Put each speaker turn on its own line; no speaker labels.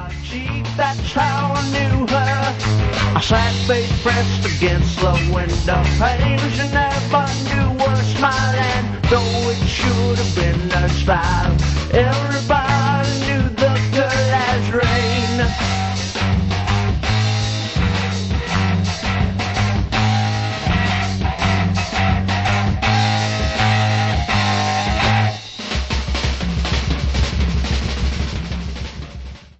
my cheek, that's how I knew her. I sat face pressed against the window pane. She never